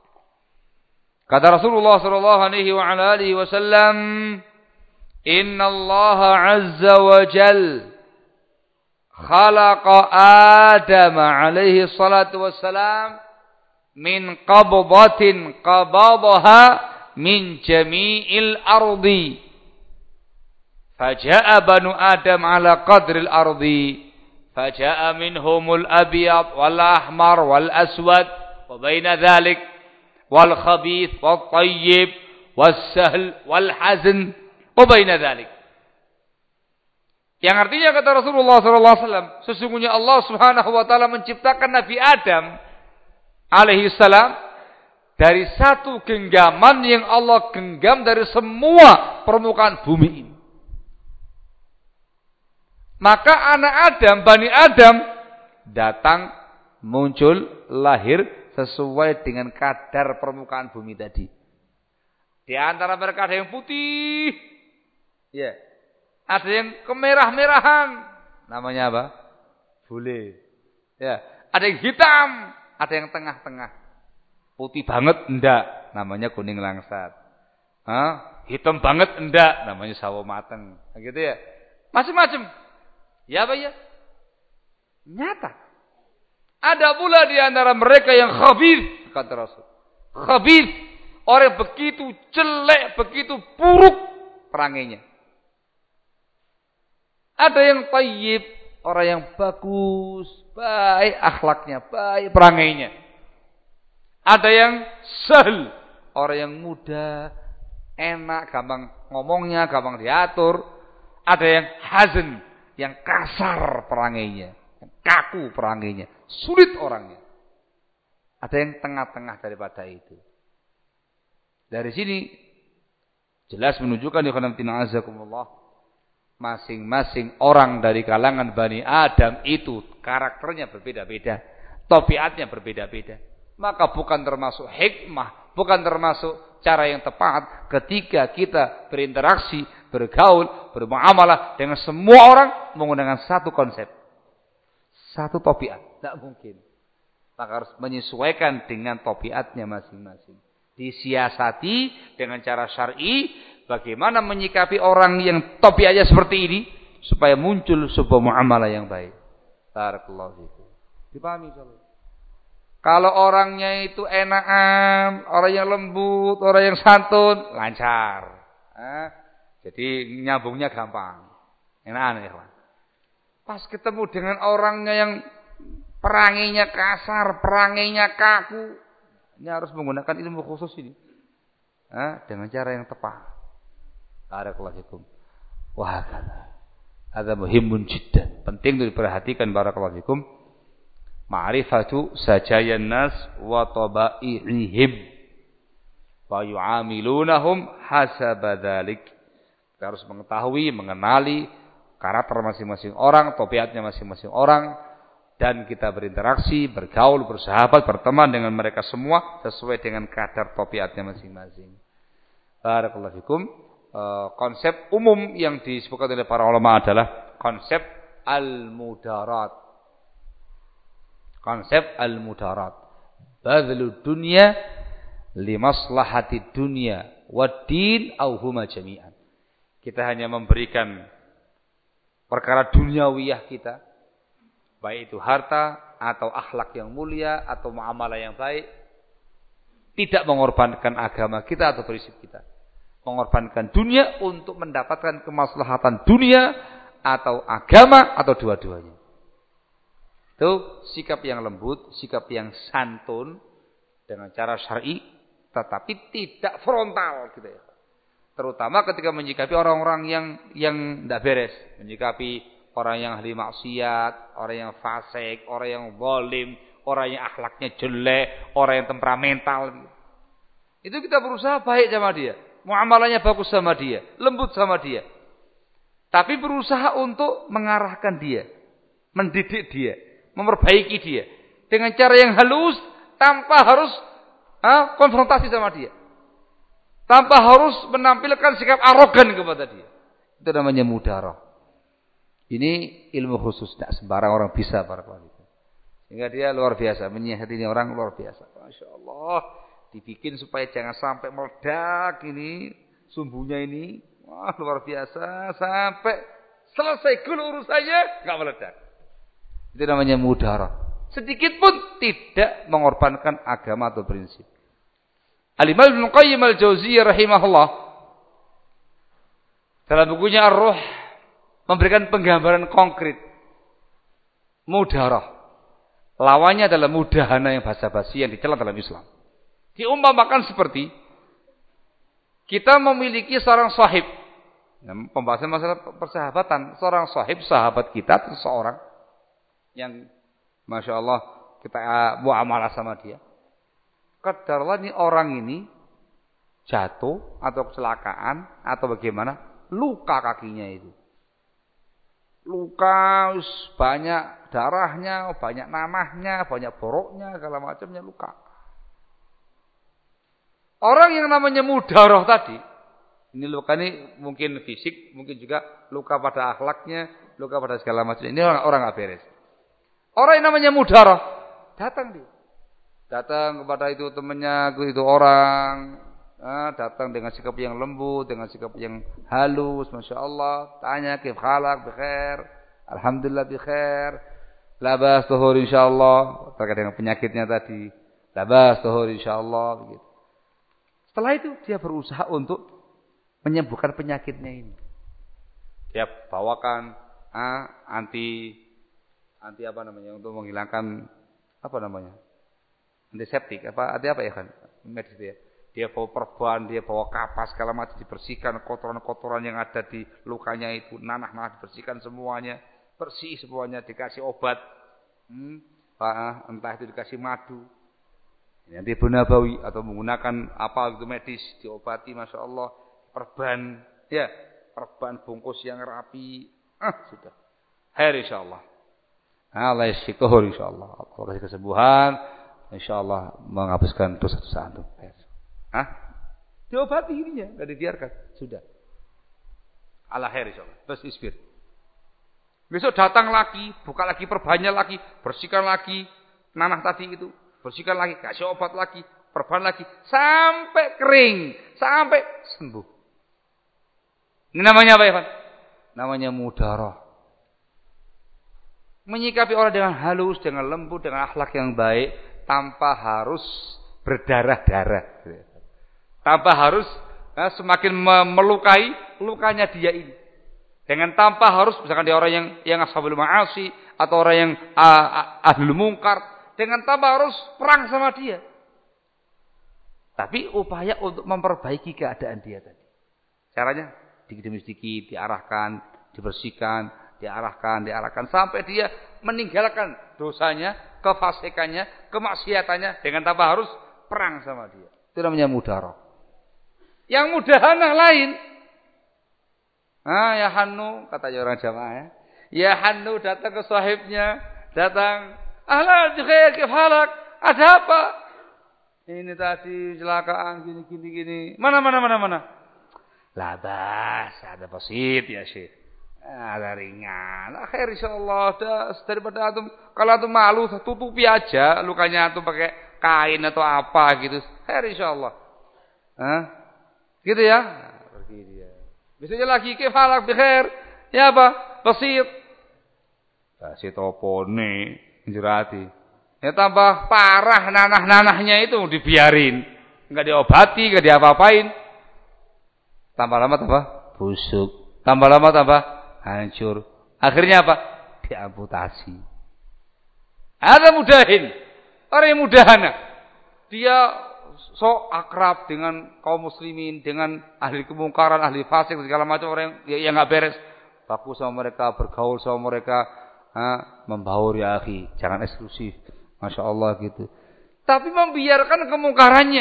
Speaker 1: Kata Rasulullah sallallahu alaihi wa ala alihi wasallam, "Inna Allah 'azza wa jalla khalaqa Adam alaihi salatu wassalam min qabdatin qabadaha min jami'il ardi. Faja'a banu Adam ala qadril ardi. Faja'a minhumul abyad wal ahmar wal aswad wa baina dhalik wal khabith wal tayyib was sahl wal hazn wa baina dhalik." Yang artinya kata Rasulullah sallallahu alaihi wasallam, sesungguhnya Allah Subhanahu wa taala menciptakan Nabi Adam alaihi salam dari satu genggaman yang Allah genggam dari semua permukaan bumi ini. Maka anak Adam, Bani Adam datang, muncul, lahir sesuai dengan kadar permukaan bumi tadi. Di antara mereka ada yang putih, ya, ada yang kemerah-merahan, namanya apa? Bule. Ya, ada yang hitam, ada yang tengah-tengah. Putih banget enggak, namanya kuning langsat. Hah? Hitam banget enggak, namanya sawo mateng. Gitu ya. Macam-macam. Ya apa ya? Nyata. Ada pula di antara mereka yang khabith, kata Rasul. Khabith, orang yang begitu jelek, begitu buruk perangainya. Ada yang tayyib, orang yang bagus, baik akhlaknya, baik perangainya. Ada yang sahl, orang yang mudah, enak, gampang ngomongnya, gampang diatur. Ada yang hazn, yang kasar perangainya, yang kaku perangainya, sulit orangnya. Ada yang tengah-tengah daripada itu. Dari sini jelas menunjukkan ya khonamtina azakumullah, masing-masing orang dari kalangan Bani Adam itu karakternya berbeda-beda, tabiatnya berbeda-beda. Maka bukan termasuk hikmah, bukan termasuk cara yang tepat ketika kita berinteraksi, bergaul, bermuamalah dengan semua orang menggunakan satu konsep, satu tabiat. Tidak mungkin. Maka harus menyesuaikan dengan tabiatnya masing-masing. Disiasati dengan cara syar'i, bagaimana menyikapi orang yang tabiatnya seperti ini supaya muncul sebuah muamalah yang baik. Barakallahu fikum. Dipahami insyaallah. Kalau orangnya itu enakan, orang yang lembut, orang yang santun, lancar. Eh, jadi nyambungnya gampang. Enakan ya, Pak. Pas ketemu dengan orangnya yang peranginya kasar, peranginya kaku, ini harus menggunakan ilmu khusus ini. Eh, dengan cara yang tepat. Barakallahu fikum. Wah, ada muhimun jiddan. Penting untuk diperhatikan barakallahu fikum. Ma'rifatu sajayan nas wa taba'ihim wa yu'amilunahum hasaba dzalik. Kita harus mengetahui, mengenali karakter masing-masing orang, tabiatnya masing-masing orang, dan kita berinteraksi, bergaul, bersahabat, berteman dengan mereka semua sesuai dengan kadar tabiatnya masing-masing. Barakallahu fikum. Uh, konsep umum yang disebutkan oleh para ulama adalah konsep al-mudarat. Konsep al-mudarat. Badlud dunya limaslahati dunya wad-din au huma jami'an. Kita hanya memberikan perkara duniawiyah kita, baik itu harta atau akhlak yang mulia atau muamalah yang baik, tidak mengorbankan agama kita atau prinsip kita. Mengorbankan dunia untuk mendapatkan kemaslahatan dunia atau agama atau dua-duanya. Itu sikap yang lembut, sikap yang santun dengan cara syar'i, tetapi tidak frontal gitu ya. Terutama ketika menyikapi orang-orang yang yang tidak beres, menyikapi orang yang ahli maksiat, orang yang fasik, orang yang zalim, orang yang akhlaknya jelek, orang yang temperamental. Itu kita berusaha baik sama dia, muamalahnya bagus sama dia, lembut sama dia. Tapi berusaha untuk mengarahkan dia, mendidik dia, memperbaiki dia dengan cara yang halus tanpa harus ha, konfrontasi sama dia. Tanpa harus menampilkan sikap arogan kepada dia. Itu namanya mudarah. Ini ilmu khusus, tidak sembarang orang bisa para wanita. Sehingga dia luar biasa, menyihati ini orang luar biasa. Masya Allah, dibikin supaya jangan sampai meledak ini sumbunya ini. Wah, luar biasa, sampai selesai gul urusannya nggak meledak. Itu namanya mudarah. Sedikit pun tidak mengorbankan agama atau prinsip. Al-Imam Ibnu Qayyim Al-Jauziyah rahimahullah dalam bukunya Ar-Ruh memberikan penggambaran konkret mudarah. Lawannya adalah mudahana yang basa-basi yang dicela dalam Islam. Diumpamakan seperti kita memiliki seorang sahib. Nah, pembahasan masalah persahabatan. Seorang sahib, sahabat kita, seseorang yang Masya Allah kita muamalah sama dia. Kadarlah ini orang ini jatuh atau kecelakaan atau bagaimana, luka kakinya itu. Luka, banyak darahnya, banyak nanahnya, banyak boroknya, segala macamnya luka. Orang yang namanya mudarah tadi, ini luka ini mungkin fisik, mungkin juga luka pada akhlaknya, luka pada segala macam. Ini orang orang nggak beres. Orang yang namanya mudarah datang dia, datang kepada itu temannya, itu orang, datang dengan sikap yang lembut, dengan sikap yang halus, masya Allah, tanya kif halak, bikhair, alhamdulillah bikhair, labas tuhur insyaallah, terkait dengan penyakitnya tadi, labas tuhur insyaallah, begitu. Setelah itu dia berusaha untuk menyembuhkan penyakitnya ini. Dia bawakan ah, anti anti apa namanya untuk menghilangkan apa namanya antiseptik apa anti apa ya kan medis dia. Dia bawa perban, dia bawa kapas segala macam dibersihkan kotoran-kotoran yang ada di lukanya itu, nanah-nanah dibersihkan semuanya, bersih semuanya, dikasih obat, hmm, ah, entah itu dikasih madu. Nanti Nabawi atau menggunakan apa itu medis diobati, masya Allah, perban, ya, perban bungkus yang rapi, ah sudah, khair insyaallah. Allah yashfikuhu insyaallah. Allah kasih kesembuhan, insyaallah menghapuskan dosa-dosa antum. Hah? Diobati ininya, enggak dibiarkan, sudah. Allah khair insyaallah. Terus isbir. Besok datang lagi, buka lagi perbannya lagi, bersihkan lagi nanah tadi itu. Bersihkan lagi, kasih obat lagi, perban lagi, sampai kering, sampai sembuh. Ini namanya apa ya, Pak? Namanya mudarah. Menyikapi orang dengan halus, dengan lembut, dengan akhlak yang baik, tanpa harus berdarah-darah. Tanpa harus nah, semakin melukai lukanya dia ini. Dengan tanpa harus, misalkan dia orang yang yang ashabul ma'asi, atau orang yang uh, ahlul mungkar, dengan tanpa harus perang sama dia. Tapi upaya untuk memperbaiki keadaan dia tadi. Caranya dikit demi sedikit diarahkan, dibersihkan, diarahkan, diarahkan. Sampai dia meninggalkan dosanya, kefasikannya, kemaksiatannya. Dengan tanpa harus perang sama dia. Itu namanya mudarah. Yang mudahanah lain. Ah, ya Hannu, kata orang jamaah ya. Ya Hannu datang ke sahibnya. Datang. Ahlan, khair, kif halak? Ada apa? Ini tadi kecelakaan gini gini gini. Mana mana mana mana? Labas, ada basit ya Syekh. Ada ringan. Khair insyaallah. Daripada antum kalau antum malu tutupi aja lukanya antum pakai kain atau apa gitu. Khair insyaallah. Hah? Gitu ya? Pergi dia. Besoknya lagi kif halak bi khair. Ya apa? Basit. Basit opo nih? Jerati. Ya tambah parah nanah-nanahnya itu dibiarin. Enggak diobati, enggak diapa-apain. Tambah lama tambah busuk. Tambah lama tambah hancur. Akhirnya apa? Diamputasi. Ada mudahin. Orang yang mudahana. Dia sok akrab dengan kaum muslimin, dengan ahli kemungkaran, ahli fasik segala macam orang yang yang enggak beres. baku sama mereka, bergaul sama mereka, ha, membaur ya akhi, jangan eksklusif. Masya Allah gitu. Tapi membiarkan kemungkarannya,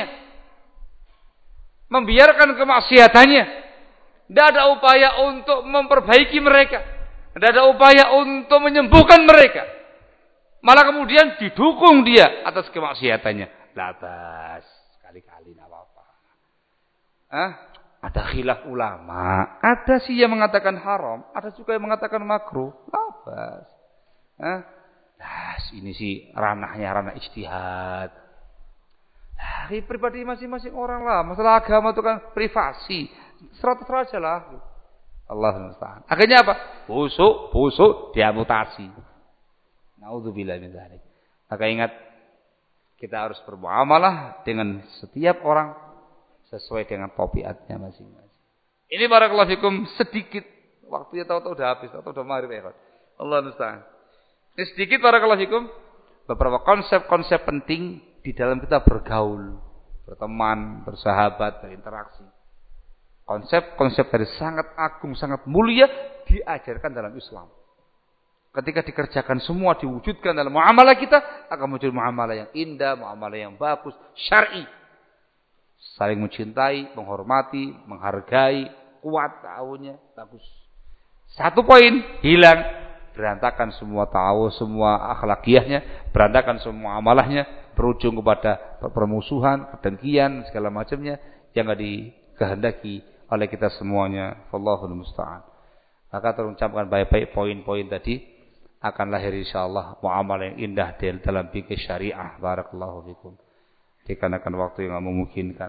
Speaker 1: membiarkan kemaksiatannya. Tidak ada upaya untuk memperbaiki mereka, tidak ada upaya untuk menyembuhkan mereka. Malah kemudian didukung dia atas kemaksiatannya. Labas, sekali-kali tidak apa-apa. Hah? Ada khilaf ulama. Ada sih yang mengatakan haram, ada juga yang mengatakan makruh. Labas. Hah? Nah, ini sih ranahnya ranah ijtihad. Nah, ini pribadi masing-masing orang lah. Masalah agama itu kan privasi. Seratus saja lah. Allah musta'an. Akhirnya apa? Busuk, busuk, diamputasi. Naudzubillah min dzalik. Maka ingat, kita harus bermuamalah dengan setiap orang sesuai dengan tabiatnya masing-masing. Ini barakallahu fikum sedikit. Waktunya tahu-tahu udah habis, tahu-tahu udah maghrib ya. Allah musta'an. Ini sedikit barakallahu fikum beberapa konsep-konsep penting di dalam kita bergaul, berteman, bersahabat, berinteraksi. Konsep-konsep dari sangat agung, sangat mulia diajarkan dalam Islam. Ketika dikerjakan semua, diwujudkan dalam muamalah kita, akan muncul muamalah yang indah, muamalah yang bagus, syar'i. Saling mencintai, menghormati, menghargai, kuat ta'awunnya, bagus. Satu poin hilang, berantakan semua ta'awun, semua akhlakiyahnya, berantakan semua amalahnya, berujung kepada permusuhan, kedengkian, segala macamnya yang enggak dikehendaki oleh kita semuanya. Wallahul musta'an. Maka terucapkan baik-baik poin-poin tadi, akan lahir insyaallah muamalah yang indah dalam fikih syariah. Barakallahu fikum. Dikarenakan waktu yang memungkinkan.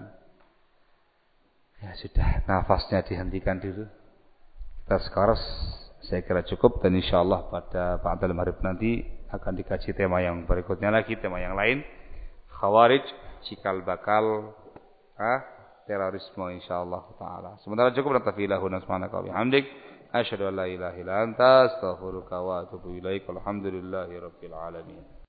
Speaker 1: Ya sudah, nafasnya dihentikan dulu. Kita sekarang saya kira cukup, dan insyaallah pada ba'dal maghrib nanti akan dikaji tema yang berikutnya lagi, tema yang lain. Khawarij, cikal bakal ah, terorisme insyaallah taala. Sementara cukup, dan tafilahuna subhanaka wa bihamdik, asyhadu an la ilaha illa anta, astaghfiruka wa atubu ilaik. Alhamdulillahirabbil alamin.